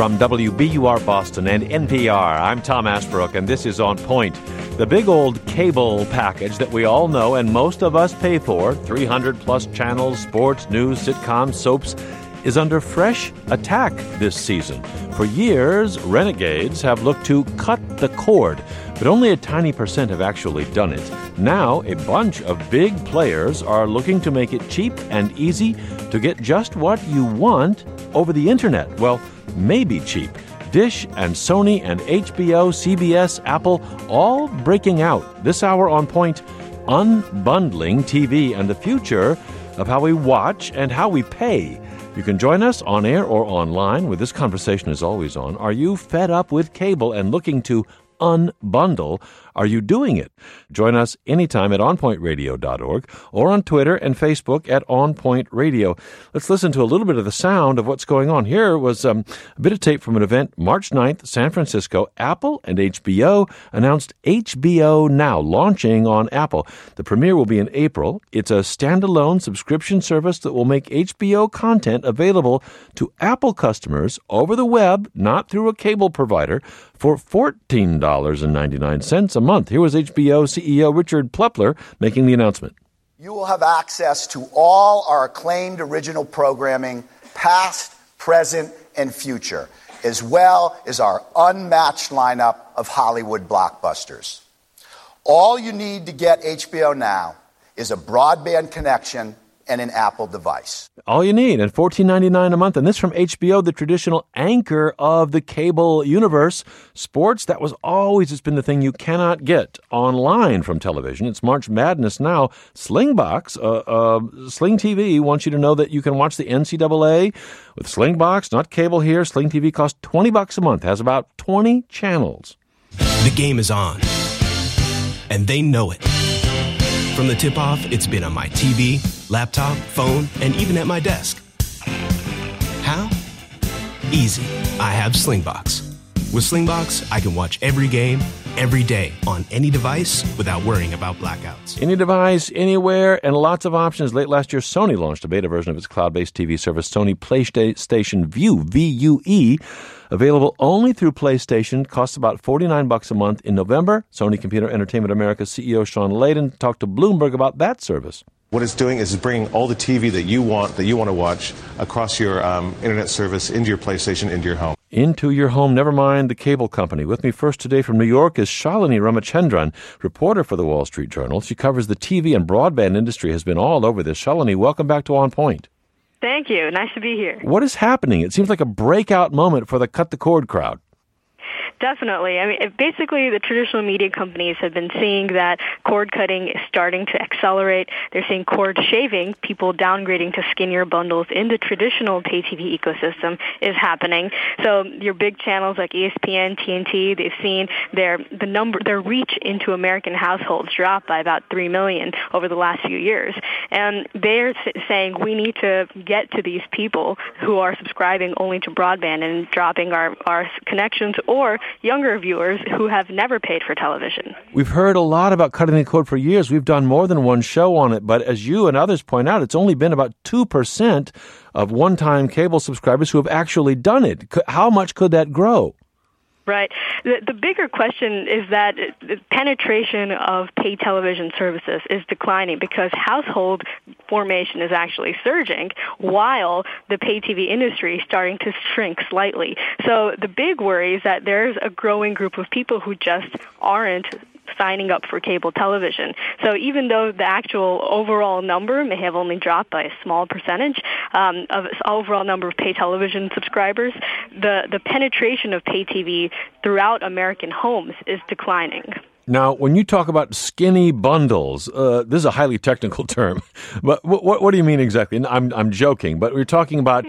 From WBUR Boston and NPR, I'm Tom Ashbrook, and this is On Point. The big old cable package that we all know and most of us pay for, 300-plus channels, sports, news, sitcoms, soaps, is under fresh attack this season. For years, renegades have looked to cut the cord, but only a tiny percent have actually done it. Now, a bunch of big players are looking to make it cheap and easy to get just what you want over the internet. Well, maybe cheap. Dish and Sony and HBO, CBS, Apple, all breaking out. This hour on Point, unbundling TV and the future of how we watch and how we pay. You can join us on air or online, where this conversation is always on. Are you fed up with cable and looking to unbundle? Are you doing it? Join us anytime at onpointradio.org or on Twitter and Facebook at OnPoint Radio. Let's listen to a little bit of the sound of what's going on. Here was a bit of tape from an event March 9th, San Francisco. Apple and HBO announced HBO Now, launching on Apple. The premiere will be in April. It's a standalone subscription service that will make HBO content available to Apple customers over the web, not through a cable provider, for $14.99 a month. Here was HBO CEO Richard Plepler making the announcement. You will have access to all our acclaimed original programming, past, present, and future, as well as our unmatched lineup of Hollywood blockbusters. All you need to get HBO Now is a broadband connection and an Apple device. All you need, and $14.99 a month. And this from HBO, the traditional anchor of the cable universe. Sports, that was always, it's been the thing you cannot get online from television. It's March Madness now. Slingbox, Sling TV wants you to know that you can watch the NCAA with Slingbox, not cable here. Sling TV costs $20 a month, has about 20 channels. The game is on, and they know it. From the tip-off, it's been on my TV, laptop, phone, and even at my desk. How? Easy. I have Slingbox. With Slingbox, I can watch every game, every day, on any device without worrying about blackouts. Any device, anywhere, and lots of options. Late last year, Sony launched a beta version of its cloud-based TV service, Sony PlayStation Vue, V-U-E, available only through PlayStation, costs about $49 a month. In November, Sony Computer Entertainment America CEO Sean Layden talked to Bloomberg about that service. What it's doing is bringing all the TV that you want to watch across your internet service into your PlayStation, into your home. Into your home, never mind the cable company. With me first today from New York is Shalini Ramachandran, reporter for the Wall Street Journal. She covers the TV and broadband industry, has been all over this. Shalini, welcome back to On Point. Thank you. Nice to be here. What is happening? It seems like a breakout moment for the cut the cord crowd. Definitely. I mean, basically, the traditional media companies have been seeing that cord cutting is starting to accelerate. They're seeing cord shaving, people downgrading to skinnier bundles in the traditional pay TV ecosystem is happening. So your big channels like ESPN, TNT, they've seen their reach into American households drop by about 3 million over the last few years. And they're saying we need to get to these people who are subscribing only to broadband and dropping our connections, or younger viewers who have never paid for television. We've heard a lot about cutting the cord for years. We've done more than one show on it, but as you and others point out, it's only been about 2% of one-time cable subscribers who have actually done it. How much could that grow? Right. The bigger question is that the penetration of paid television services is declining because household formation is actually surging while the pay TV industry is starting to shrink slightly. So the big worry is that there's a growing group of people who just aren't signing up for cable television. So even though the actual overall number may have only dropped by a small percentage of overall number of pay television subscribers, the penetration of pay TV throughout American homes is declining. Now, when you talk about skinny bundles, this is a highly technical term, but what do you mean exactly? And I'm joking, but we're talking about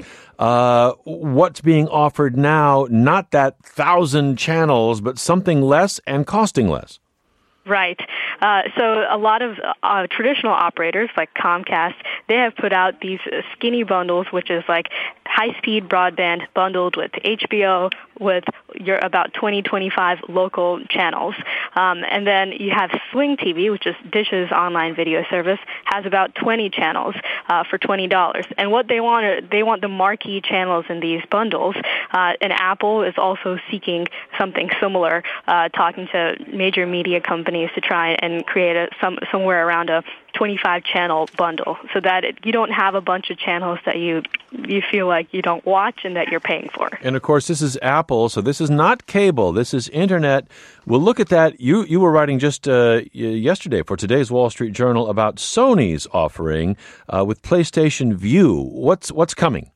what's being offered now, not that 1,000 channels, but something less and costing less. Right. So a lot of traditional operators like Comcast, they have put out these skinny bundles, which is like high-speed broadband bundled with HBO, with your about 25 local channels. And then you have Sling TV, which is Dish's online video service, has about 20 channels for $20. And what they want the marquee channels in these bundles. And Apple is also seeking something similar, talking to major media companies to try and create somewhere around a 25-channel bundle, so that you don't have a bunch of channels that you feel like you don't watch and that you're paying for. And, of course, this is Apple, so this is not cable. This is Internet. We'll look at that. You were writing just yesterday for today's Wall Street Journal about Sony's offering with PlayStation Vue. What's coming?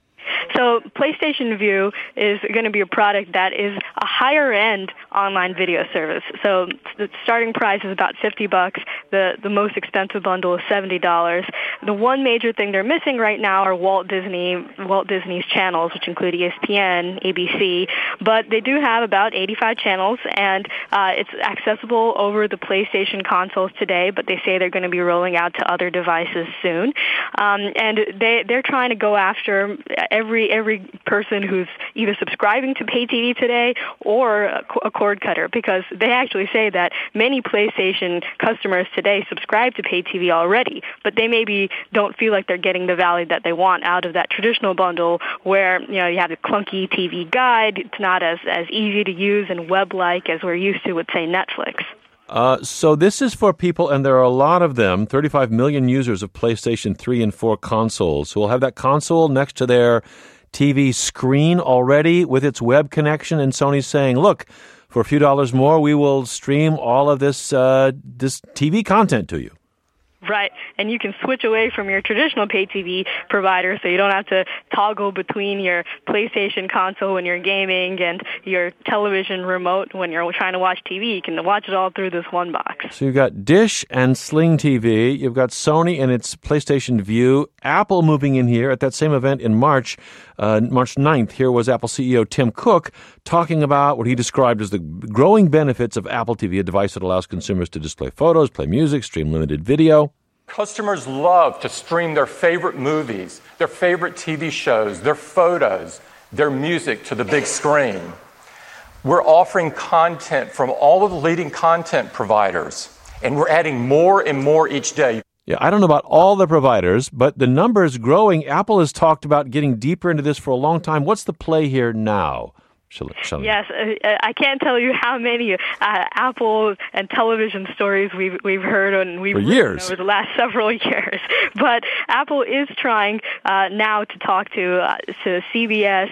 So PlayStation Vue is going to be a product that is a higher-end online video service. So the starting price is about $50. The most expensive bundle is $70. The one major thing they're missing right now are Walt Disney's channels, which include ESPN, ABC. But they do have about 85 channels, and it's accessible over the PlayStation consoles today, but they say they're going to be rolling out to other devices soon. And they're trying to go after every person who's either subscribing to pay TV today or a cord cutter, because they actually say that many PlayStation customers today subscribe to pay TV already, but they maybe don't feel like they're getting the value that they want out of that traditional bundle where, you have a clunky TV guide. It's not as easy to use and web-like as we're used to with, say, Netflix. So this is for people, and there are a lot of them, 35 million users of PlayStation 3 and 4 consoles who will have that console next to their TV screen already with its web connection, and Sony's saying, look, for a few dollars more, we will stream all of this TV content to you. Right, and you can switch away from your traditional pay TV provider, so you don't have to toggle between your PlayStation console when you're gaming and your television remote when you're trying to watch TV. You can watch it all through this one box. So you've got Dish and Sling TV. You've got Sony and its PlayStation Vue. Apple moving in here at that same event in March 9th. Here was Apple CEO Tim Cook talking about what he described as the growing benefits of Apple TV, a device that allows consumers to display photos, play music, stream limited video. Customers love to stream their favorite movies, their favorite TV shows, their photos, their music to the big screen. We're offering content from all of the leading content providers, and we're adding more and more each day. Yeah, I don't know about all the providers, but the number is growing. Apple has talked about getting deeper into this for a long time. What's the play here now? Yes, I can't tell you how many Apple and television stories we've heard and we've written over the last several years. But Apple is trying now to talk to CBS,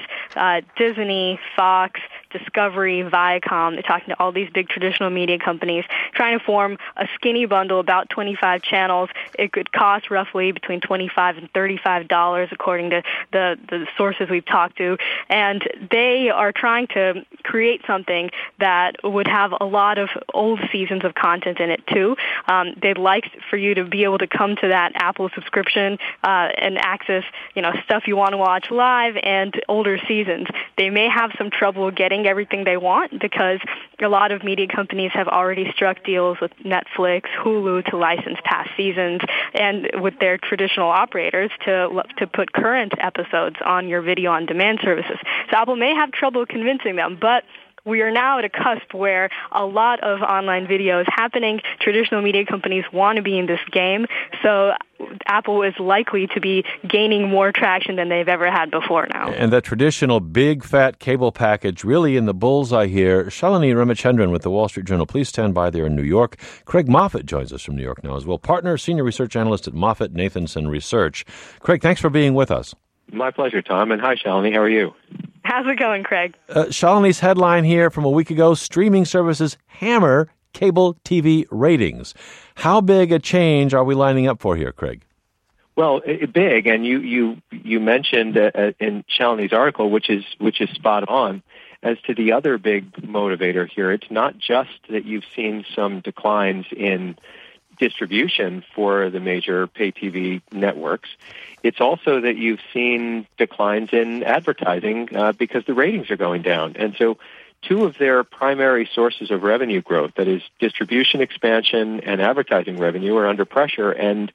Disney, Fox, Discovery, Viacom. They're talking to all these big traditional media companies, trying to form a skinny bundle, about 25 channels. It could cost roughly between $25 and $35, according to the sources we've talked to. And they are trying to create something that would have a lot of old seasons of content in it, too. They'd like for you to be able to come to that Apple subscription and access, stuff you want to watch live and older seasons. They may have some trouble getting everything they want because a lot of media companies have already struck deals with Netflix, Hulu to license past seasons, and with their traditional operators to put current episodes on your video on demand services. So Apple may have trouble convincing them, but we are now at a cusp where a lot of online video is happening. Traditional media companies want to be in this game, so Apple is likely to be gaining more traction than they've ever had before now. And that traditional big, fat cable package really in the bullseye here. Shalini Ramachandran with the Wall Street Journal. Please stand by there in New York. Craig Moffett joins us from New York now as well. Partner, senior research analyst at Moffett Nathanson Research. Craig, thanks for being with us. My pleasure, Tom. And hi, Shalini. How are you? How's it going, Craig? Shalini's headline here from a week ago, streaming services hammer cable TV ratings. How big a change are we lining up for here, Craig? Well, big, and you mentioned in Shalini's article, which is spot on. As to the other big motivator here, it's not just that you've seen some declines in distribution for the major pay TV networks. It's also that you've seen declines in advertising because the ratings are going down. And so two of their primary sources of revenue growth, that is distribution expansion and advertising revenue, are under pressure. And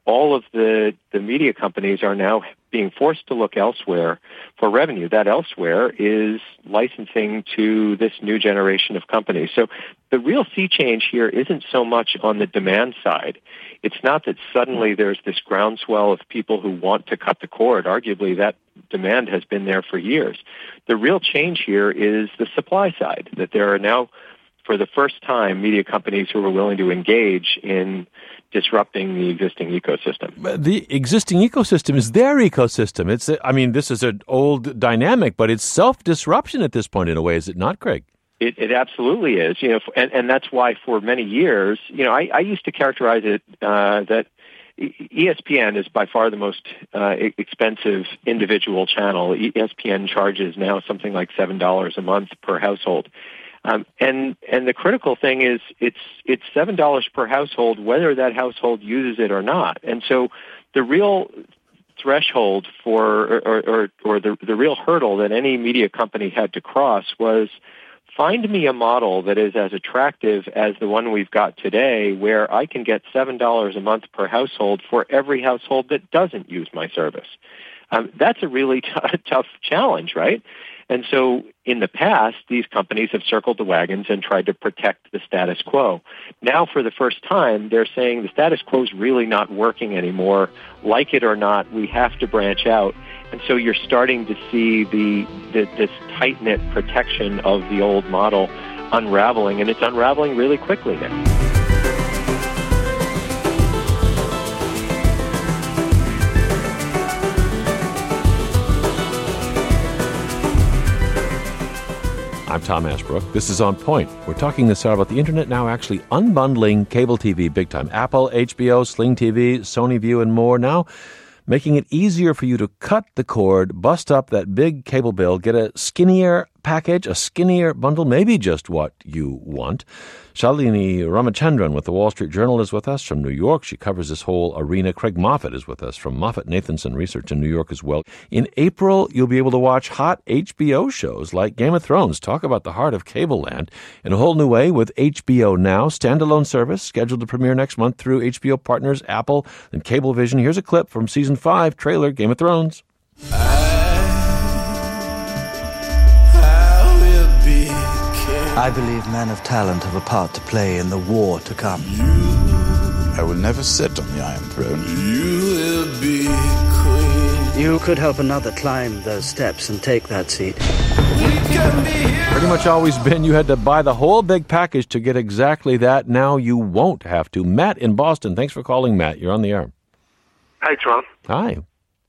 all of the media companies are now being forced to look elsewhere for revenue. That elsewhere is licensing to this new generation of companies. So the real sea change here isn't so much on the demand side. It's not that suddenly there's this groundswell of people who want to cut the cord. Arguably, that demand has been there for years. The real change here is the supply side, that there are now, for the first time, media companies who are willing to engage in disrupting the existing ecosystem. The existing ecosystem is their ecosystem. This is an old dynamic, but it's self-disruption at this point in a way, is it not, Craig? It absolutely is, and that's why for many years, I used to characterize it that ESPN is by far the most expensive individual channel. ESPN charges now something like $7 a month per household. And the critical thing is it's $7 per household, whether that household uses it or not. And so the real threshold for or the real hurdle that any media company had to cross was find me a model that is as attractive as the one we've got today, where I can get $7 a month per household for every household that doesn't use my service. That's a really tough challenge, right? And so in the past, these companies have circled the wagons and tried to protect the status quo. Now, for the first time, they're saying the status quo is really not working anymore. Like it or not, we have to branch out. And so you're starting to see this tight-knit protection of the old model unraveling, and it's unraveling really quickly now. I'm Tom Ashbrook. This is On Point. We're talking this hour about the Internet now actually unbundling cable TV big time. Apple, HBO, Sling TV, Sony View, and more now making it easier for you to cut the cord, bust up that big cable bill, get a skinnier package, a skinnier bundle, maybe just what you want. Shalini Ramachandran with the Wall Street Journal is with us from New York. She covers this whole arena. Craig Moffett is with us from Moffett-Nathanson Research in New York as well. In April, you'll be able to watch hot HBO shows like Game of Thrones. Talk about the heart of cable land in a whole new way with HBO Now, standalone service scheduled to premiere next month through HBO partners Apple and Cablevision. Here's a clip from Season 5 trailer, Game of Thrones. I believe men of talent have a part to play in the war to come. I will never sit on the Iron Throne. You will be queen. You could help another climb those steps and take that seat. Pretty much always been you had to buy the whole big package to get exactly that. Now you won't have to. Matt in Boston. Thanks for calling, Matt. You're on the air. Hi, Tom. Hi.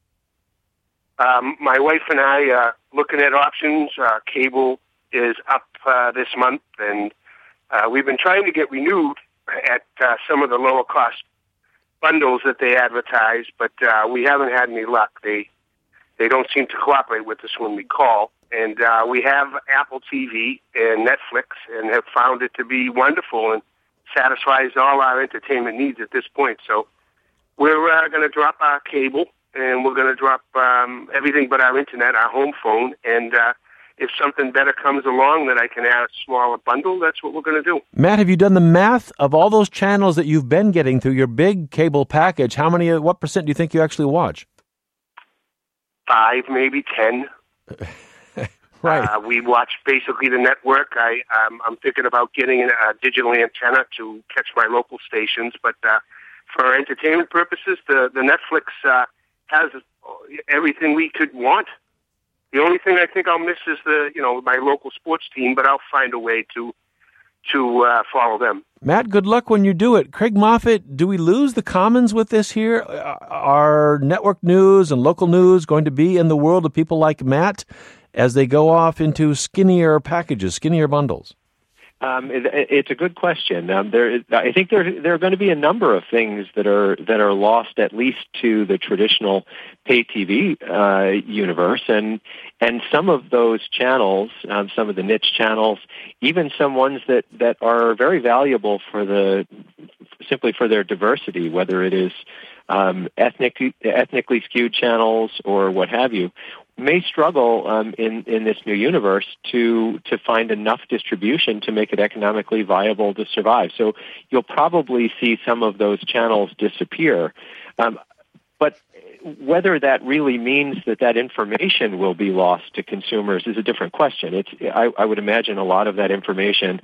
My wife and I are looking at options. Cable is up this month, and we've been trying to get renewed at some of the lower cost bundles that they advertise, but we haven't had any luck. They don't seem to cooperate with us when we call. And we have Apple TV and Netflix and have found it to be wonderful and satisfies all our entertainment needs at this point. So we're going to drop our cable, and we're going to drop everything but our internet, our home phone, and if something better comes along that I can add a smaller bundle, that's what we're going to do. Matt, have you done the math of all those channels that you've been getting through your big cable package? What percent do you think you actually watch? 5, maybe 10. Right. We watch basically the network. I'm thinking about getting a digital antenna to catch my local stations, but for entertainment purposes, the Netflix has everything we could want. The only thing I think I'll miss is my local sports team, but I'll find a way to follow them. Matt, good luck when you do it. Craig Moffett, do we lose the commons with this here? Are network news and local news going to be in the world of people like Matt as they go off into skinnier packages, skinnier bundles? It's a good question. I think there are going to be a number of things that are lost, at least to the traditional pay TV universe, and some of those channels, some of the niche channels, even some ones that are very valuable simply for their diversity, whether it is ethnically skewed channels or what have you, may struggle in this new universe to find enough distribution to make it economically viable to survive. So you'll probably see some of those channels disappear. But whether that really means that information will be lost to consumers is a different question. I would imagine a lot of that information,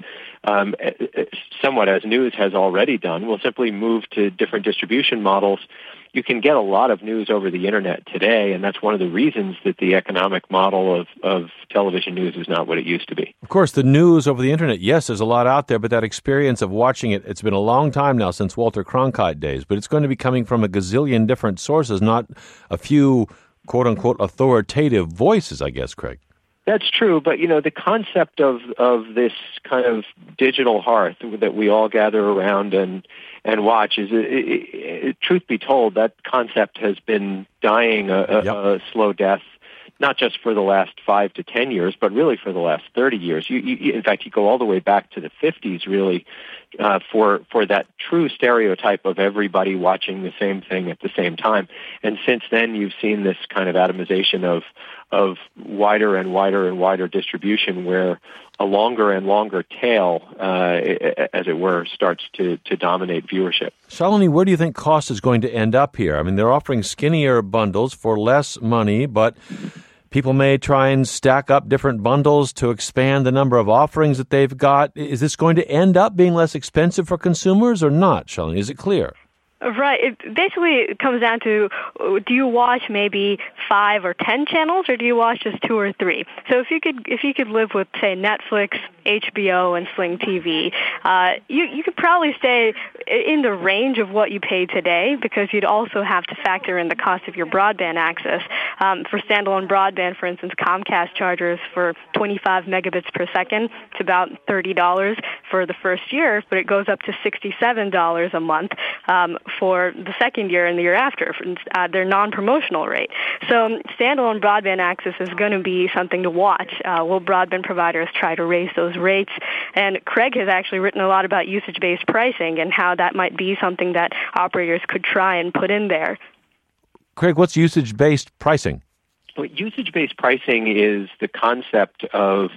somewhat as news has already done, will simply move to different distribution models. You can get a lot of news over the internet today, and that's one of the reasons that the economic model of television news is not what it used to be. Of course, the news over the internet, yes, there's a lot out there, but that experience of watching it, it's been a long time now since Walter Cronkite days, but it's going to be coming from a gazillion different sources, not a few, quote-unquote, authoritative voices, I guess, Craig. That's true, but the concept of this kind of digital hearth that we all gather around and watch is, truth be told, that concept has been dying a slow death, not just for the last 5 to 10 years, but really for the last 30 years. In fact, you go all the way back to the 50s, really, for that true stereotype of everybody watching the same thing at the same time. And since then, you've seen this kind of atomization of wider and wider and wider distribution, where a longer and longer tail, as it were, starts to dominate viewership. Shalini, where do you think cost is going to end up here? I mean, they're offering skinnier bundles for less money, but people may try and stack up different bundles to expand the number of offerings that they've got. Is this going to end up being less expensive for consumers or not, Shalini? Is it clear? Right. It comes down to, do you watch maybe 5 or 10 channels, or do you watch just 2 or 3? So if you could live with, say, Netflix, HBO, and Sling TV, you could probably stay in the range of what you pay today, because you'd also have to factor in the cost of your broadband access. For standalone broadband, for instance, Comcast charges for 25 megabits per second. It's about $30 for the first year, but it goes up to $67 a month for the second year and the year after, their non-promotional rate. So standalone broadband access is going to be something to watch. Will broadband providers try to raise those rates? And Craig has actually written a lot about usage-based pricing and how that might be something that operators could try and put in there. Craig, what's usage-based pricing? Well, usage-based pricing is the concept of,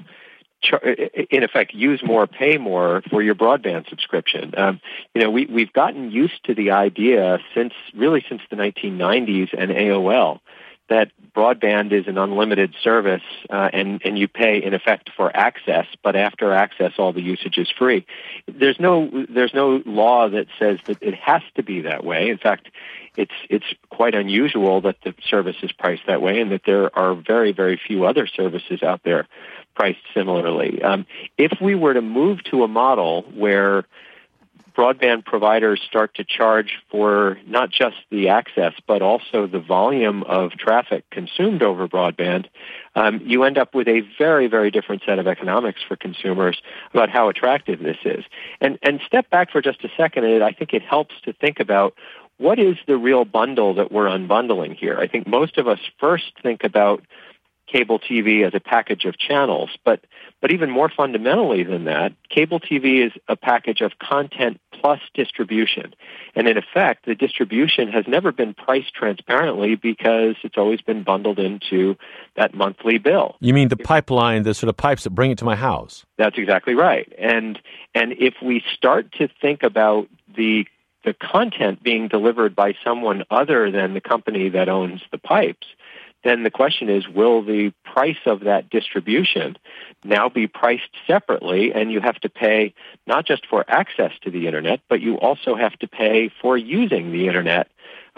in effect, use more, pay more for your broadband subscription. We've gotten used to the idea since the 1990s and AOL that broadband is an unlimited service, and you pay in effect for access, but after access, all the usage is free. There's no law that says that it has to be that way. In fact, it's quite unusual that the service is priced that way, and that there are very, very few other services out there priced similarly. If we were to move to a model where broadband providers start to charge for not just the access, but also the volume of traffic consumed over broadband, you end up with a very, very different set of economics for consumers about how attractive this is. And step back for just a second, and I think it helps to think about what is the real bundle that we're unbundling here. I think most of us first think about cable TV as a package of channels, but even more fundamentally than that, cable TV is a package of content plus distribution. And in effect, the distribution has never been priced transparently because it's always been bundled into that monthly bill. You mean the pipeline, the sort of pipes that bring it to my house? That's exactly right. And if we start to think about the content being delivered by someone other than the company that owns the pipes, then the question is, will the price of that distribution now be priced separately, and you have to pay not just for access to the Internet, but you also have to pay for using the Internet.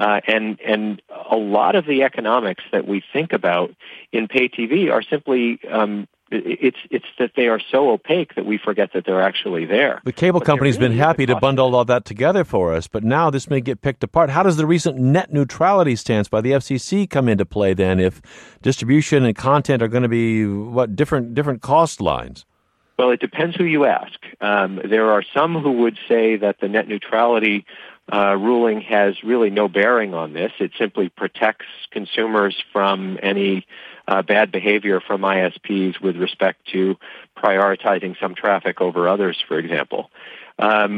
And a lot of the economics that we think about in pay TV are simply it's that they are so opaque that we forget that they're actually there. The cable company's been happy to bundle all that together for us, but now this may get picked apart. How does the recent net neutrality stance by the FCC come into play then, if distribution and content are going to be different cost lines? Well, it depends who you ask. There are some who would say that the net neutrality ruling has really no bearing on this. It simply protects consumers from any bad behavior from ISPs with respect to prioritizing some traffic over others, for example.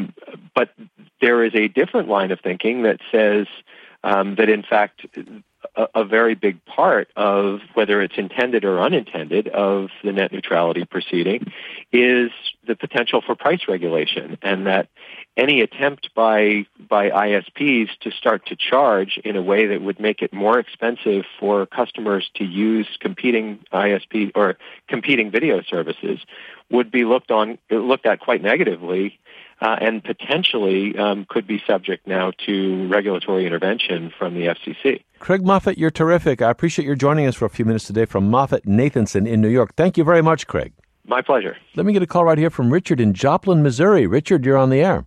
But there is a different line of thinking that says that, in fact, a very big part of, whether it's intended or unintended, of the net neutrality proceeding is the potential for price regulation, and that any attempt by ISPs to start to charge in a way that would make it more expensive for customers to use competing ISP or competing video services would be looked at quite negatively, and potentially could be subject now to regulatory intervention from the FCC. Craig Moffett, you're terrific. I appreciate your joining us for a few minutes today from Moffett-Nathanson in New York. Thank you very much, Craig. My pleasure. Let me get a call right here from Richard in Joplin, Missouri. Richard, you're on the air.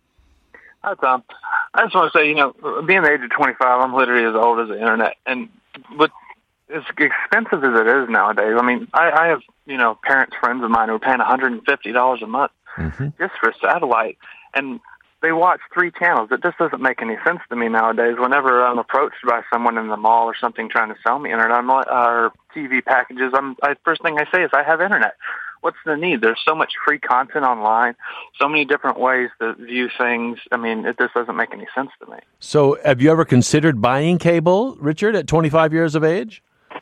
Hi, Tom. I just want to say, being the age of 25, I'm literally as old as the internet. But as expensive as it is nowadays, I mean, I have, parents, friends of mine who are paying $150 a month just for satellite. And they watch 3 channels. It just doesn't make any sense to me nowadays. Whenever I'm approached by someone in the mall or something trying to sell me internet or TV packages, first thing I say is I have internet. What's the need? There's so much free content online, so many different ways to view things. I mean, it just doesn't make any sense to me. So have you ever considered buying cable, Richard, at 25 years of age?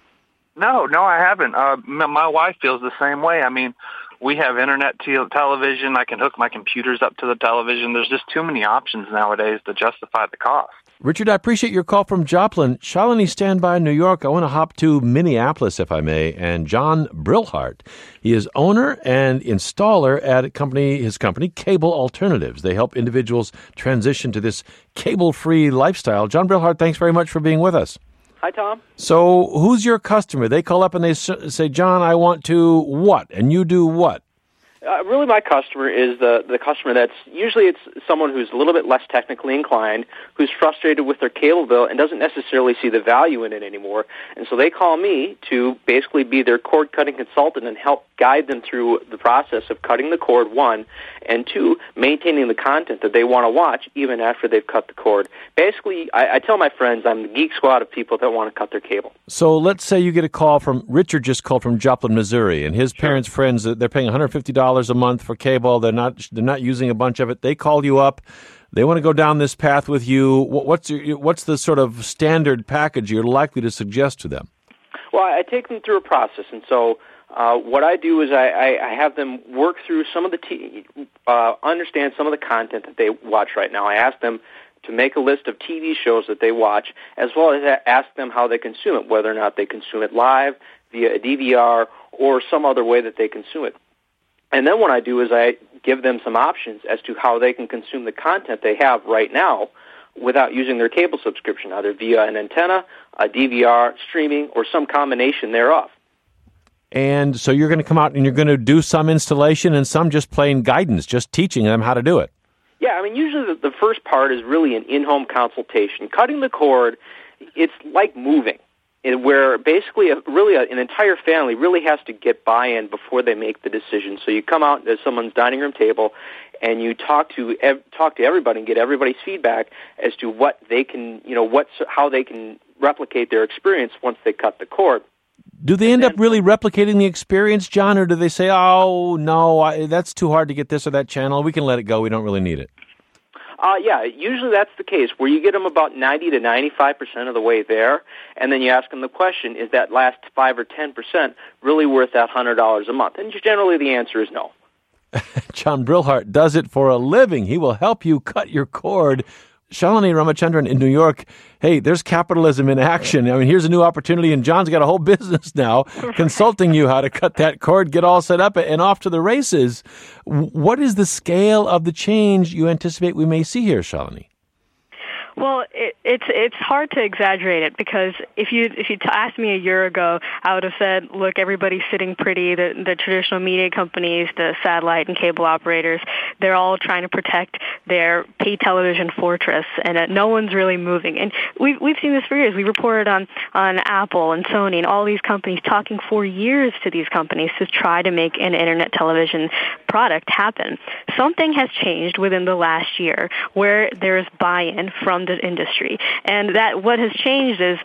No, I haven't. My wife feels the same way. I mean, we have internet television. I can hook my computers up to the television. There's just too many options nowadays to justify the cost. Richard, I appreciate your call from Joplin. Shalini, stand by in New York. I want to hop to Minneapolis, if I may, and John Brillhart. He is owner and installer at his company, Cable Alternatives. They help individuals transition to this cable-free lifestyle. John Brillhart, thanks very much for being with us. Hi, Tom. So who's your customer? They call up and they say, John, I want to what? And you do what? Really, my customer is the customer that's usually it's someone who's a little bit less technically inclined, who's frustrated with their cable bill and doesn't necessarily see the value in it anymore. And so they call me to basically be their cord-cutting consultant and help guide them through the process of cutting the cord, 1, and 2, maintaining the content that they want to watch even after they've cut the cord. Basically, I tell my friends I'm the geek squad of people that want to cut their cable. So let's say you get a call from, Richard just called from Joplin, Missouri, and his parents' friends, they're paying $150 a month for cable. They're not using a bunch of it. They call you up. They want to go down this path with you. What's the sort of standard package you're likely to suggest to them? Well, I take them through a process, and so what I do is I have them work through some of the understand some of the content that they watch right now. I ask them to make a list of TV shows that they watch, as well as ask them how they consume it, whether or not they consume it live, via a DVR, or some other way that they consume it. And then what I do is I give them some options as to how they can consume the content they have right now without using their cable subscription, either via an antenna, a DVR, streaming, or some combination thereof. And so you're going to come out and you're going to do some installation and some just plain guidance, just teaching them how to do it. Yeah, I mean, usually the first part is really an in-home consultation. Cutting the cord, it's like moving, where basically an entire family really has to get buy-in before they make the decision. So you come out to someone's dining room table and you talk to everybody and get everybody's feedback as to what they can, how they can replicate their experience once they cut the cord. Do they end up really replicating the experience, John, or do they say, oh, no, that's too hard to get this or that channel. We can let it go. We don't really need it. Yeah, usually that's the case, where you get them about 90 to 95% of the way there, and then you ask them the question, is that last 5 or 10% really worth that $100 a month? And generally the answer is no. John Brillhart does it for a living. He will help you cut your cord. Shalini Ramachandran in New York, hey, there's capitalism in action. I mean, here's a new opportunity, and John's got a whole business now consulting you how to cut that cord, get all set up, and off to the races. What is the scale of the change you anticipate we may see here, Shalini? Well, it's hard to exaggerate it, because if you asked me a year ago, I would have said, look, everybody's sitting pretty. The traditional media companies, the satellite and cable operators, they're all trying to protect their pay television fortress, and no one's really moving. And we've seen this for years. We reported on Apple and Sony and all these companies talking for years to these companies to try to make an internet television product happen. Something has changed within the last year where there's buy-in from the industry. And that what has changed is,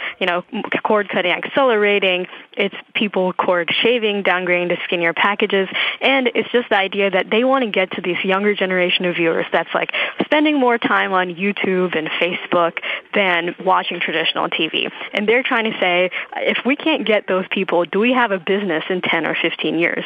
cord cutting accelerating, it's people cord shaving, downgrading to skinnier packages, and it's just the idea that they want to get to these younger generation of viewers that's like spending more time on YouTube and Facebook than watching traditional TV. And they're trying to say, if we can't get those people, do we have a business in 10 or 15 years?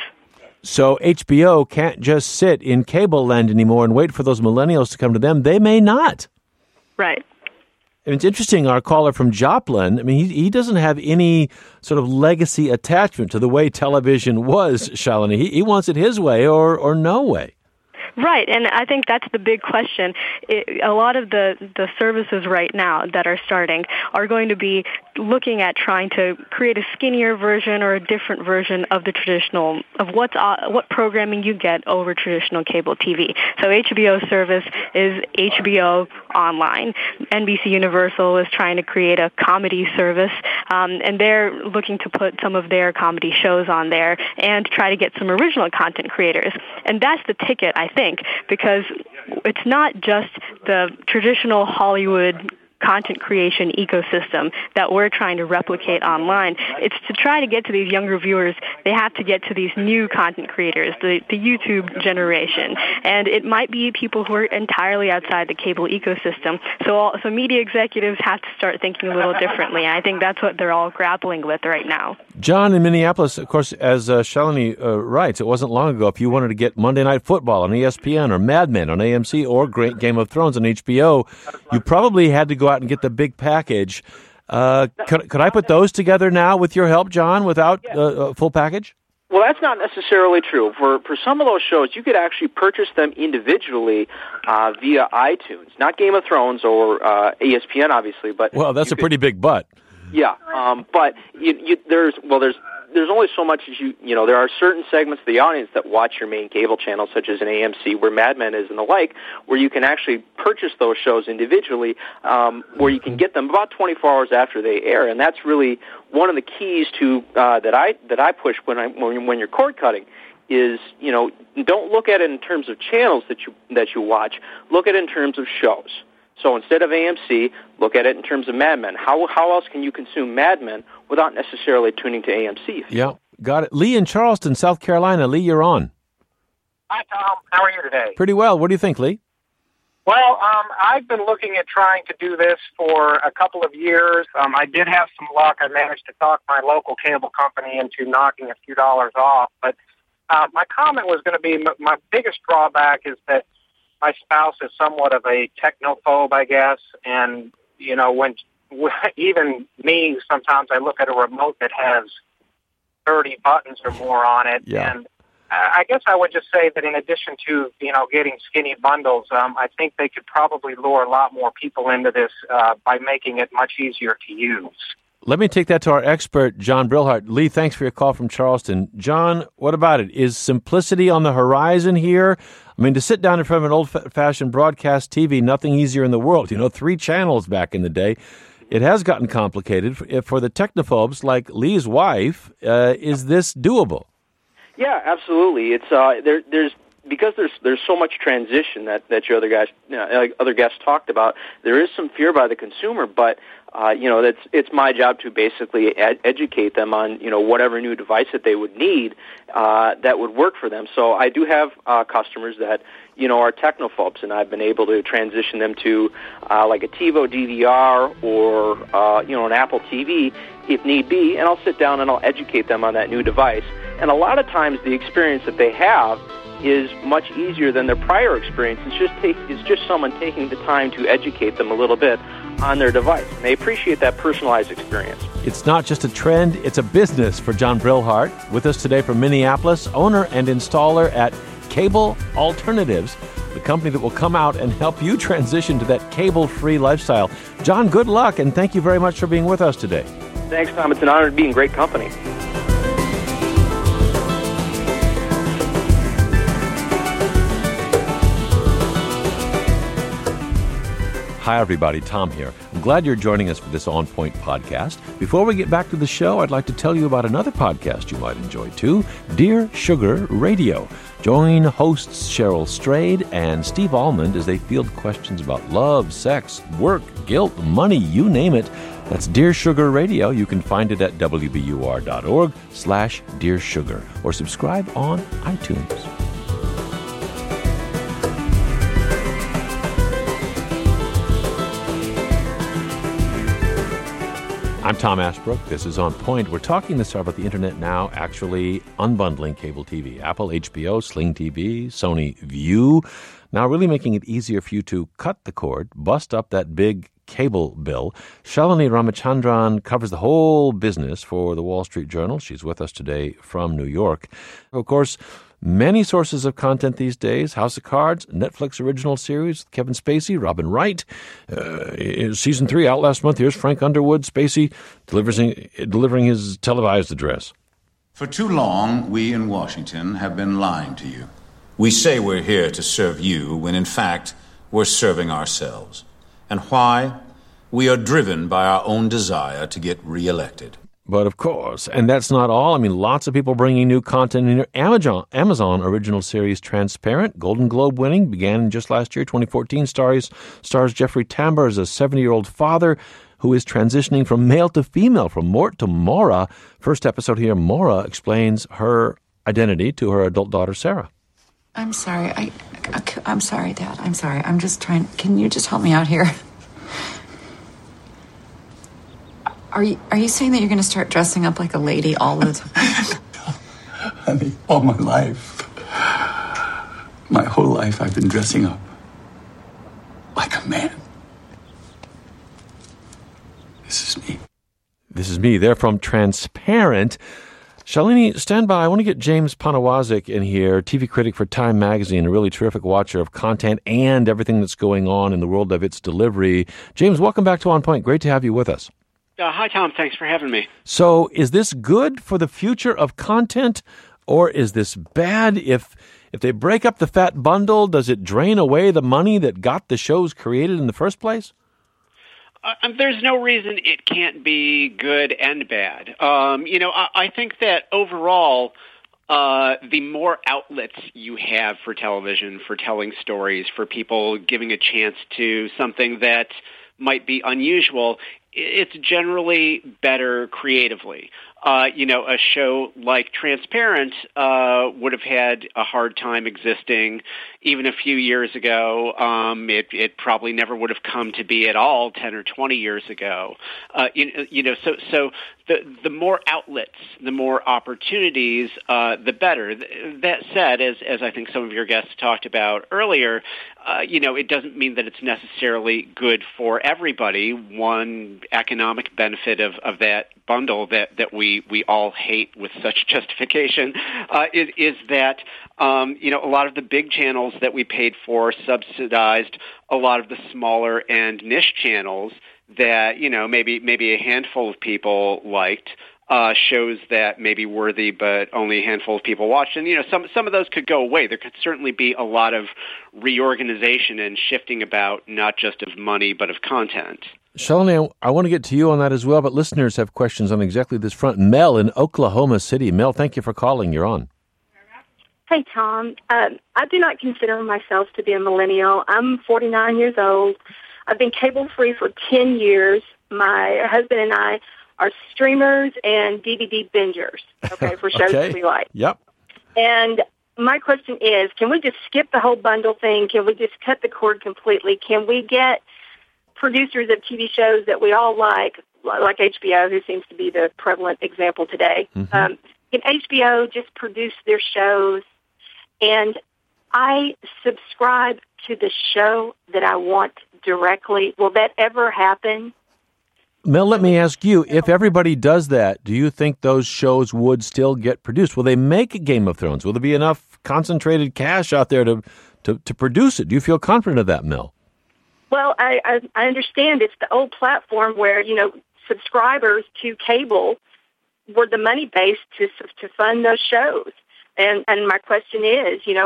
So HBO can't just sit in cable land anymore and wait for those millennials to come to them. They may not. Right. And it's interesting, our caller from Joplin, I mean, he doesn't have any sort of legacy attachment to the way television was, Shalini. He wants it his way or no way. Right, and I think that's the big question. A lot of the services right now that are starting are going to be looking at trying to create a skinnier version or a different version of the traditional, of what programming you get over traditional cable TV. So HBO service is HBO Online. NBC Universal is trying to create a comedy service, and they're looking to put some of their comedy shows on there and try to get some original content creators. And that's the ticket, I think, because it's not just the traditional Hollywood content creation ecosystem that we're trying to replicate online. It's to try to get to these younger viewers. They have to get to these new content creators, the YouTube generation. And it might be people who are entirely outside the cable ecosystem. So media executives have to start thinking a little differently. And I think that's what they're all grappling with right now. John, in Minneapolis, of course, as Shalini writes, it wasn't long ago, if you wanted to get Monday Night Football on ESPN or Mad Men on AMC or Great Game of Thrones on HBO, you probably had to go out and get the big package. Could I put those together now with your help, John, without a full package? Well, that's not necessarily true. For some of those shows, you could actually purchase them individually via iTunes. Not Game of Thrones or ESPN, obviously, but well, that's a pretty big butt. Yeah, but there's only so much as there are certain segments of the audience that watch your main cable channel, such as an AMC, where Mad Men is and the like, where you can actually purchase those shows individually, where you can get them about 24 hours after they air, and that's really one of the keys to that I push when you're cord cutting. Is don't look at it in terms of channels that you watch. Look at it in terms of shows. So instead of AMC, look at it in terms of Mad Men. How else can you consume Mad Men without necessarily tuning to AMC? Yeah, got it. Lee in Charleston, South Carolina. Lee, you're on. Hi, Tom. How are you today? Pretty well. What do you think, Lee? Well, I've been looking at trying to do this for a couple of years. I did have some luck. I managed to talk my local cable company into knocking a few dollars off. But my comment was going to be my biggest drawback is that my spouse is somewhat of a technophobe, I guess, and, when even me, sometimes I look at a remote that has 30 buttons or more on it, and I guess I would just say that in addition to, getting skinny bundles, I think they could probably lure a lot more people into this by making it much easier to use. Let me take that to our expert, John Brillhart. Lee, thanks for your call from Charleston. John, what about it? Is simplicity on the horizon here? I mean, to sit down in front of an old-fashioned broadcast TV, nothing easier in the world. 3 channels back in the day. It has gotten complicated. For the technophobes like Lee's wife, is this doable? Yeah, absolutely. It's there's so much transition that your other guests talked about. There is some fear by the consumer, but it's my job to basically educate them on whatever new device that they would need that would work for them. So I do have customers that are technophobes, and I've been able to transition them to like a TiVo DVR or an Apple TV if need be, and I'll sit down and I'll educate them on that new device. And a lot of times the experience that they have is much easier than their prior experience. It's just someone taking the time to educate them a little bit on their device. And they appreciate that personalized experience. It's not just a trend, it's a business for John Brillhart. With us today from Minneapolis, owner and installer at Cable Alternatives, the company that will come out and help you transition to that cable-free lifestyle. John, good luck, and thank you very much for being with us today. Thanks, Tom. It's an honor to be in great company. Hi, everybody. Tom here. I'm glad you're joining us for this On Point podcast. Before we get back to the show, I'd like to tell you about another podcast you might enjoy, too, Dear Sugar Radio. Join hosts Cheryl Strayed and Steve Almond as they field questions about love, sex, work, guilt, money, you name it. That's Dear Sugar Radio. You can find it at wbur.org/Dear Sugar or subscribe on iTunes. I'm Tom Ashbrook. This is On Point. We're talking this hour about the Internet now actually unbundling cable TV. Apple, HBO, Sling TV, Sony View. Now really making it easier for you to cut the cord, bust up that big cable bill. Shalini Ramachandran covers the whole business for the Wall Street Journal. She's with us today from New York. Of course, many sources of content these days. House of Cards, Netflix original series, Kevin Spacey, Robin Wright. Season 3 out last month. Here's Frank Underwood, Spacey, delivering his televised address. For too long, we in Washington have been lying to you. We say we're here to serve you when, in fact, we're serving ourselves. And why? We are driven by our own desire to get reelected. But of course, and that's not all. I mean, lots of people bringing new content in. Amazon original series Transparent, Golden Globe winning, began just last year, 2014, stars Jeffrey Tambor as a 70-year-old father who is transitioning from male to female, from Mort to Maura. First episode here, Maura explains her identity to her adult daughter, Sarah. I'm sorry. I'm sorry, Dad. I'm sorry. I'm just trying. Can you just help me out here? Are you saying that you're going to start dressing up like a lady all the time? Honey, all my life. My whole life I've been dressing up like a man. This is me. This is me. They're from Transparent. Shalini, stand by. I want to get James Poniewozik in here, TV critic for Time Magazine, a really terrific watcher of content and everything that's going on in the world of its delivery. James, welcome back to On Point. Great to have you with us. Hi, Tom. Thanks for having me. So is this good for the future of content, or is this bad? If they break up the fat bundle, does it drain away the money that got the shows created in the first place? There's no reason it can't be good and bad. I think that overall, the more outlets you have for television, for telling stories, for people giving a chance to something that might be unusual, it's generally better creatively. A show like Transparent would have had a hard time existing even a few years ago. It probably never would have come to be at all 10 or 20 years ago. So the more outlets, the more opportunities, the better. That said, as I think some of your guests talked about earlier, it doesn't mean that it's necessarily good for everybody. One economic benefit of that bundle that we all hate with such justification is that a lot of the big channels that we paid for subsidized a lot of the smaller and niche channels that maybe a handful of people liked. Shows that may be worthy, but only a handful of people watched. And, some of those could go away. There could certainly be a lot of reorganization and shifting about, not just of money, but of content. Shalini, I want to get to you on that as well, but listeners have questions on exactly this front. Mel in Oklahoma City. Mel, thank you for calling. You're on. Hey, Tom. I do not consider myself to be a millennial. I'm 49 years old. I've been cable-free for 10 years. My husband and I are streamers and DVD bingers, for shows that we like. Yep. And my question is, can we just skip the whole bundle thing? Can we just cut the cord completely? Can we get producers of TV shows that we all like HBO, who seems to be the prevalent example today? Mm-hmm. Can HBO just produce their shows, and I subscribe to the show that I want directly? Will that ever happen? Mel, let me ask you, if everybody does that, do you think those shows would still get produced? Will they make a Game of Thrones? Will there be enough concentrated cash out there to produce it? Do you feel confident of that, Mel? Well, I understand it's the old platform where, subscribers to cable were the money base to fund those shows. And my question is,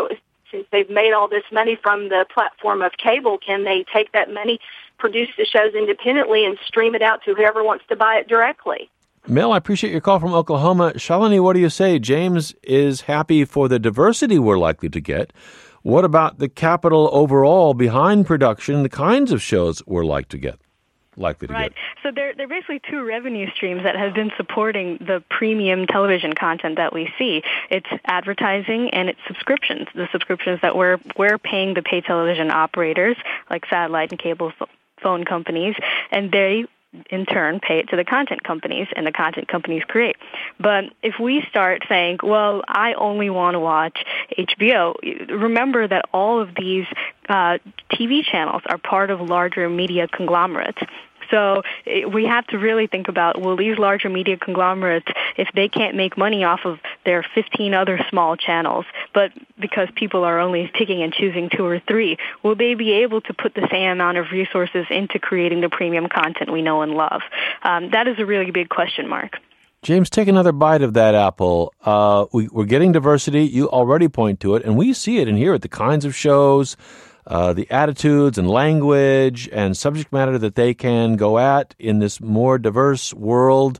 since they've made all this money from the platform of cable, can they take that money, produce the shows independently, and stream it out to whoever wants to buy it directly? Mel, I appreciate your call from Oklahoma. Shalini, what do you say? James is happy for the diversity we're likely to get. What about the capital overall behind production, the kinds of shows we're likely to get? Right. So there are basically two revenue streams that have been supporting the premium television content that we see. It's advertising and it's subscriptions. The subscriptions that we're paying the pay television operators, like satellite and cable phone companies, and they in turn pay it to the content companies, and the content companies create. But if we start saying, well, I only want to watch HBO, remember that all of these TV channels are part of larger media conglomerates. So we have to really think about, will these larger media conglomerates, if they can't make money off of their 15 other small channels, but because people are only picking and choosing 2 or 3, will they be able to put the same amount of resources into creating the premium content we know and love? That is a really big question mark. James, take another bite of that apple. We're getting diversity. You already point to it, and we see it and hear it, the kinds of shows, the attitudes and language and subject matter that they can go at in this more diverse world.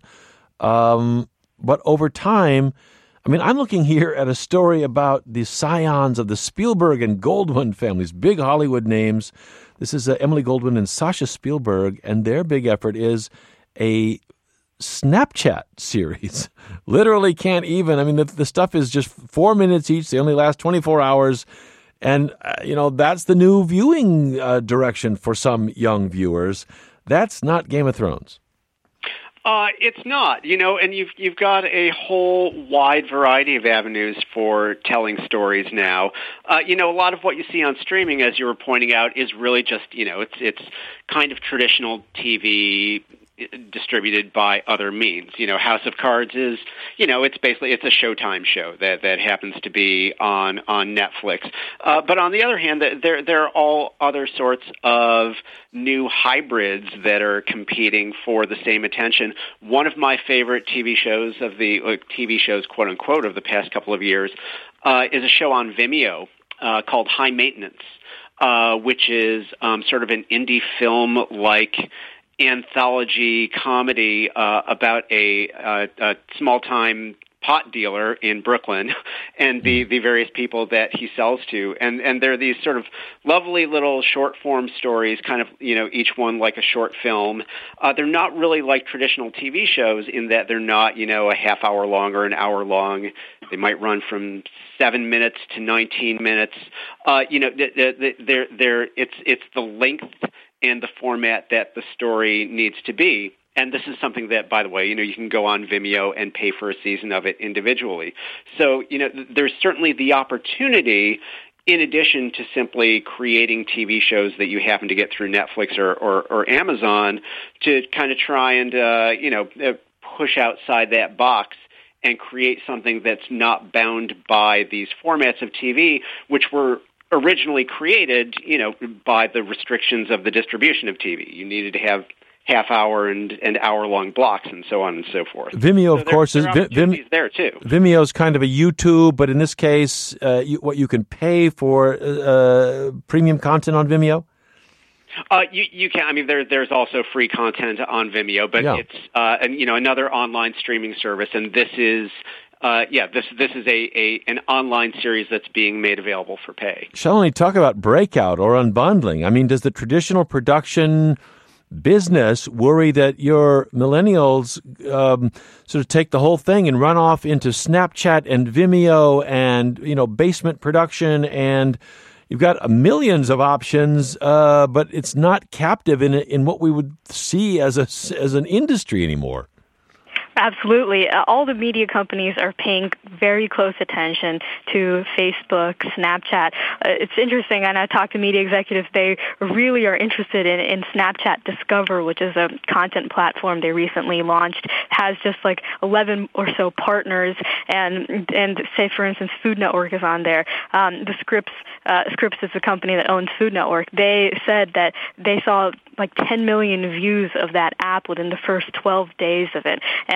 But over time, I mean, I'm looking here at a story about the scions of the Spielberg and Goldwyn families, big Hollywood names. This is Emily Goldwyn and Sasha Spielberg, and their big effort is a Snapchat series. Literally can't even. I mean, the stuff is just 4 minutes each. They only last 24 hours. And, that's the new viewing direction for some young viewers. That's not Game of Thrones. It's not, and you've got a whole wide variety of avenues for telling stories now. A lot of what you see on streaming, as you were pointing out, is really just, it's kind of traditional TV distributed by other means. House of Cards is, it's a Showtime show that happens to be on Netflix. But on the other hand, there are all other sorts of new hybrids that are competing for the same attention. One of my favorite TV shows, quote unquote, of the past couple of years, is a show on Vimeo called High Maintenance, which is sort of an indie film-like anthology comedy about a small-time pot dealer in Brooklyn and the various people that he sells to. And they're these sort of lovely little short-form stories, kind of, each one like a short film. They're not really like traditional TV shows in that they're not, a half hour long or an hour long. They might run from 7 minutes to 19 minutes. It's the length and the format that the story needs to be. And this is something that, by the way, you can go on Vimeo and pay for a season of it individually. So, there's certainly the opportunity, in addition to simply creating TV shows that you happen to get through Netflix or Amazon, to kind of try and, push outside that box and create something that's not bound by these formats of TV, which were originally created, by the restrictions of the distribution of TV. You needed to have half-hour and hour-long blocks and so on and so forth. Vimeo, of course, is there too. Vimeo is kind of a YouTube, but in this case, what you can pay for premium content on Vimeo. You can. I mean, there's also free content on Vimeo, but it's another online streaming service, and this is. This is an online series that's being made available for pay. Shalini, talk about breakout or unbundling. I mean, does the traditional production business worry that your millennials sort of take the whole thing and run off into Snapchat and Vimeo and, basement production, and you've got millions of options, but it's not captive in what we would see as an industry anymore? Absolutely. All the media companies are paying very close attention to Facebook, Snapchat. It's interesting, and I talked to media executives. They really are interested in Snapchat Discover, which is a content platform they recently launched. It has just like 11 or so partners, and say, for instance, Food Network is on there. The Scripps is the company that owns Food Network. They said that they saw like 10 million views of that app within the first 12 days of it. And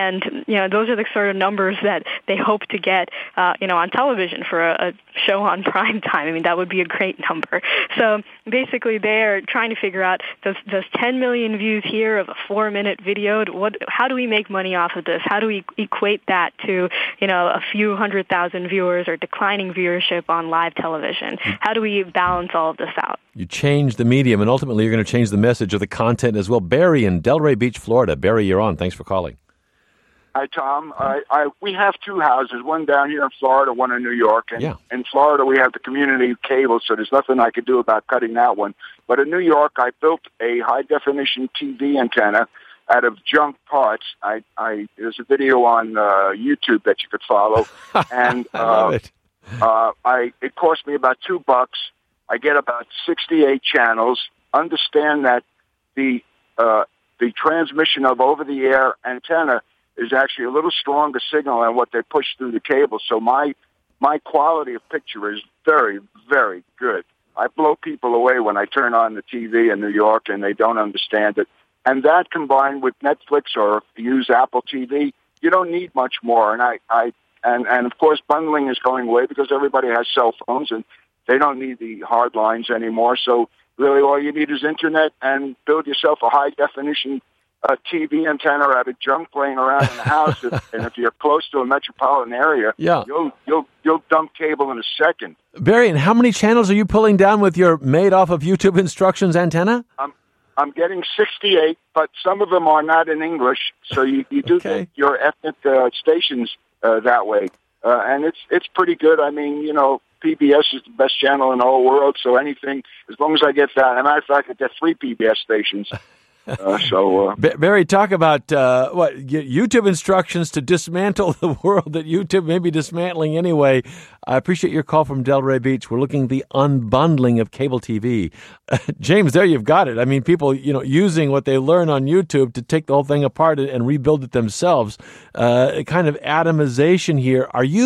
And, those are the sort of numbers that they hope to get, on television for a show on prime time. I mean, that would be a great number. So basically they're trying to figure out, does 10 million views here of a 4-minute video, how do we make money off of this? How do we equate that to, a few 100,000 viewers or declining viewership on live television? How do we balance all of this out? You change the medium, and ultimately you're going to change the message of the content as well. Barry in Delray Beach, Florida. Barry, you're on. Thanks for calling. Hi, Tom. We have two houses, one down here in Florida, one in New York. And in Florida, we have the community cable, so there's nothing I could do about cutting that one. But in New York, I built a high-definition TV antenna out of junk parts. There's a video on YouTube that you could follow. And I love it. It cost me about $2. I get about 68 channels. Understand that the transmission of over-the-air antenna is actually a little stronger signal than what they push through the cable. So my quality of picture is very, very good. I blow people away when I turn on the TV in New York and they don't understand it. And that combined with Netflix, or if you use Apple TV, you don't need much more. And of course bundling is going away because everybody has cell phones and they don't need the hard lines anymore. So really all you need is internet and build yourself a high definition TV antenna out of junk laying around in the house. And if you're close to a metropolitan area, you'll dump cable in a second. Barry, and how many channels are you pulling down with your made off of YouTube instructions antenna? I'm getting 68, but some of them are not in English, so you do get your ethnic stations that way. And it's pretty good. I mean, PBS is the best channel in the whole world, so anything, as long as I get that. As a matter of fact, I get 3 PBS stations. Barry, talk about YouTube instructions to dismantle the world that YouTube may be dismantling anyway. I appreciate your call from Delray Beach. We're looking at the unbundling of cable TV. James, there you've got it. I mean, people, using what they learn on YouTube to take the whole thing apart and rebuild it themselves. Kind of atomization here.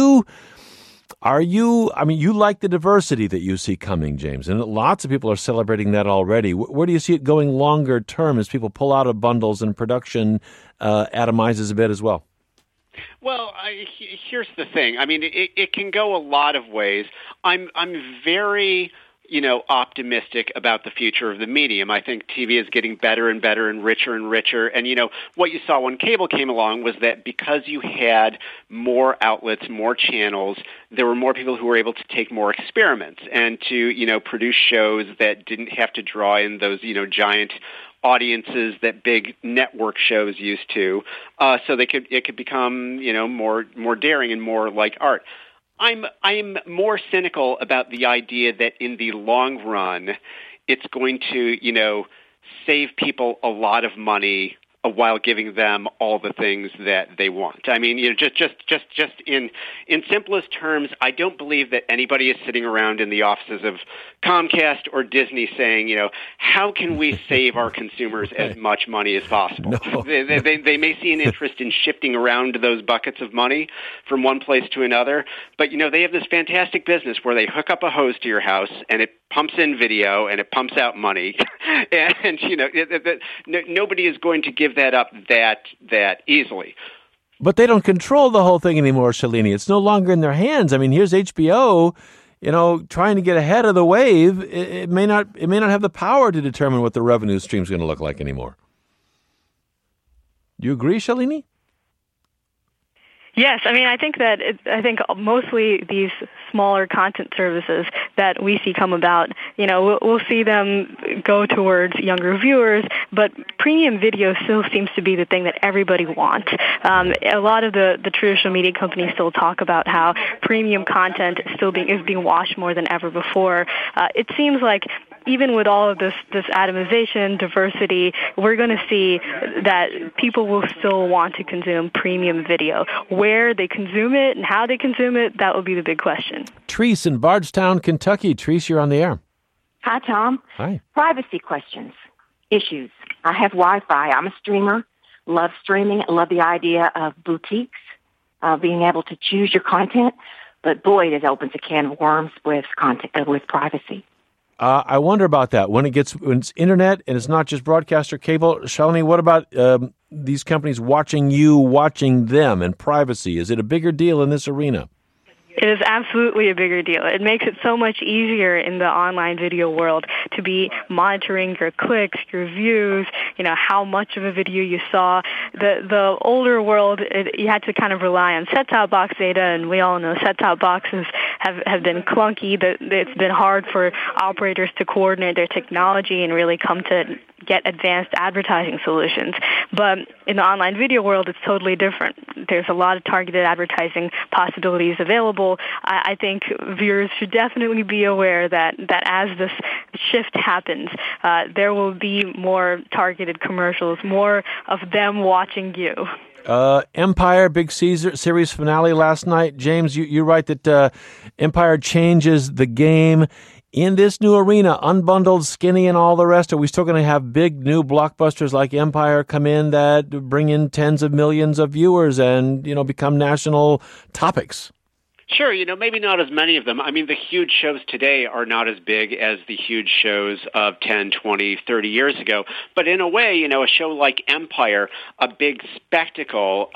You like the diversity that you see coming, James, and lots of people are celebrating that already. Where do you see it going longer term as people pull out of bundles and production atomizes a bit as well? Well, here's the thing. I mean, it can go a lot of ways. I'm very optimistic about the future of the medium. I think TV is getting better and better and richer and richer. And, what you saw when cable came along was that because you had more outlets, more channels, there were more people who were able to take more experiments and to, produce shows that didn't have to draw in those, giant audiences that big network shows used to. So it could become, more daring and more like art. I'm more cynical about the idea that in the long run, it's going to, save people a lot of money while giving them all the things that they want. I mean, just in simplest terms, I don't believe that anybody is sitting around in the offices of Comcast or Disney saying, how can we save our consumers as much money as possible? No. They may see an interest in shifting around those buckets of money from one place to another, but they have this fantastic business where they hook up a hose to your house and it pumps in video and it pumps out money, and nobody is going to give that up that easily. But they don't control the whole thing anymore, Shalini. It's no longer in their hands. I mean, here's HBO, trying to get ahead of the wave. It may not have the power to determine what the revenue stream is going to look like anymore. Do you agree, Shalini? Yes, I mean, I think mostly these smaller content services that we see come about, we'll see them go towards younger viewers, but premium video still seems to be the thing that everybody wants. A lot of the traditional media companies still talk about how premium content is being watched more than ever before. It seems like even with all of this atomization, diversity, we're going to see that people will still want to consume premium video. Where they consume it and how they consume it, that will be the big question. Treese in Bardstown, Kentucky. Treese, you're on the air. Hi, Tom. Hi. Privacy questions, issues. I have Wi-Fi. I'm a streamer, love streaming, love the idea of boutiques, being able to choose your content. But boy, it opens a can of worms with content, with privacy. I wonder about that when it's internet and it's not just broadcast or cable. Shalini, what about these companies watching them and privacy? Is it a bigger deal in this arena? It is absolutely a bigger deal. It makes it so much easier in the online video world to be monitoring your clicks, your views, how much of a video you saw. The older world, you had to kind of rely on set-top box data, and we all know set-top boxes have been clunky. It's been hard for operators to coordinate their technology and really come to get advanced advertising solutions. But in the online video world, it's totally different. There's a lot of targeted advertising possibilities available. I think viewers should definitely be aware that as this shift happens, there will be more targeted commercials, more of them watching you. Empire, big series finale last night. James, you write that Empire changes the game. In this new arena, unbundled, skinny, and all the rest, are we still going to have big new blockbusters like Empire come in that bring in tens of millions of viewers and, become national topics? Sure, maybe not as many of them. I mean, the huge shows today are not as big as the huge shows of 10, 20, 30 years ago. But in a way, a show like Empire, a big spectacle,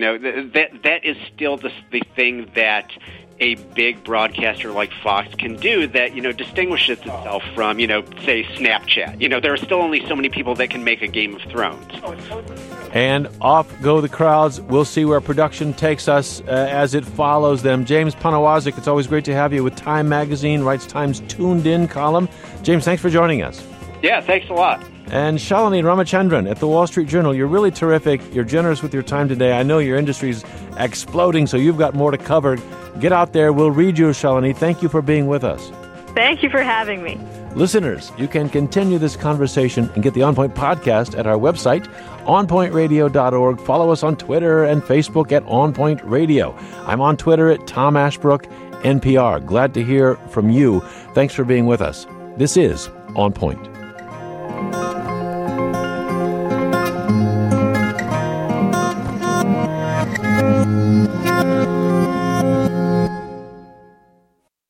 that is still the thing that a big broadcaster like Fox can do that, distinguishes itself from, say, Snapchat. There are still only so many people that can make a Game of Thrones. And off go the crowds. We'll see where production takes us as it follows them. James Poniewozik, it's always great to have you with Time Magazine, writes Time's Tuned In column. James, thanks for joining us. Yeah, thanks a lot. And Shalini Ramachandran at the Wall Street Journal, you're really terrific. You're generous with your time today. I know your industry's exploding, so you've got more to cover. Get out there. We'll read you, Shalini. Thank you for being with us. Thank you for having me. Listeners, you can continue this conversation and get the On Point podcast at our website, onpointradio.org. Follow us on Twitter and Facebook at On Point Radio. I'm on Twitter at Tom Ashbrook, NPR. Glad to hear from you. Thanks for being with us. This is On Point.